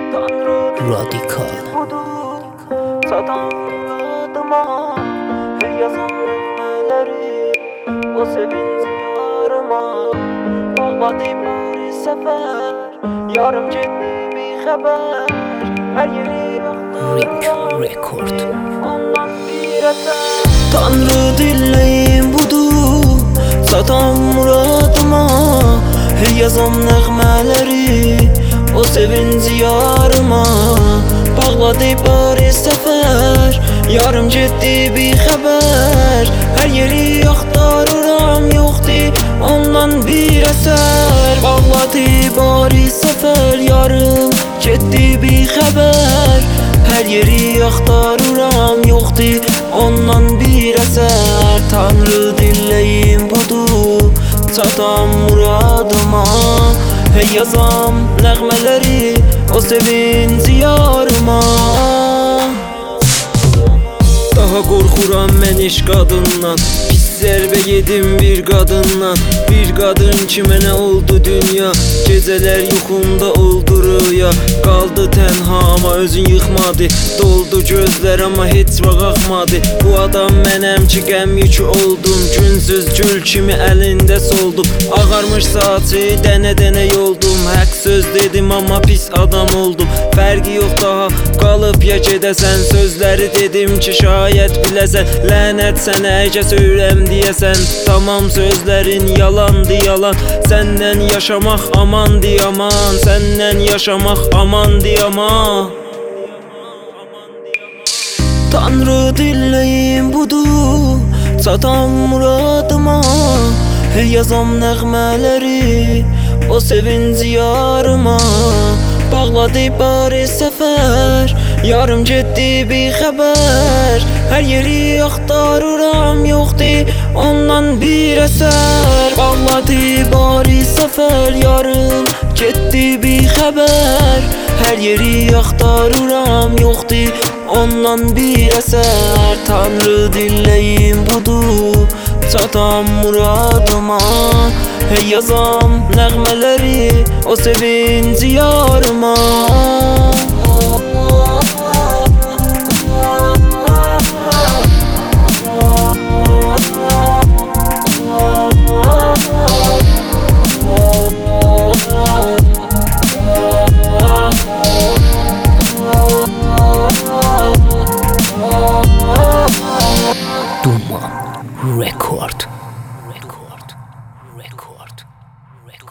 Radikal. Satan adıma yazan nefeleri, o sevinci yarıma olmadı bir sefer. Yarım ciddi bir haber, her yeri Ring Record. ondan bir eser. Tanrı dileğim budur, satan muradıma yazan nəğmələri, o sevinci yarıma bağladı bir sefer. Yarım ciddi bir haber, her yeri axtarıram, yoxdur ondan bir eser. Bağladı bir sefer, yarım ciddi bir haber, her yeri axtarıram, yoxdur ondan bir eser. Tanrı dileğim budur, çatam muradıma yazam nəğmələri, o sevinci yarıma. Daha qorxuram mən iş qadından, pis zərbə yedim bir qadından. Bir qadın ki mənə oldu dünya, gecələr yuxumda oldu rüya. Qaldı tənha amma özün yıxmadı, doldu gözlər amma heç vaxt axmadı. Bu adam mənəm ki qəm yükü oldum, günsüz gül kimi əlində soldum. Ağarmış saçı dənə-dənə yoldum, haqq söz dedim amma pis adam oldum. Fərqi yox daha qalıb ya gedəsən, sözləri dedim ki şayət biləsən. Lənət sənə əgər söyləm deyəsən, tamam sözlərin yalandı yalan. Səndən yaşamaq amandı aman, səndən yaşamaq amandı aman. Tanrı dileğim budur, çatam muradıma yazam nəğmələri, o sevinci yarıma bağladı bir sefer. Yarım ciddi bir haber, her yeri axtarıram, yoxdur ondan bir eser. Bağladı bir sefer, yarım ciddi bir haber, her yeri axtarıram, yoxdur ondan bir eser. Tanrı dileğim budur, çatam muradıma yazam nəğmələri, o sevinci yarıma.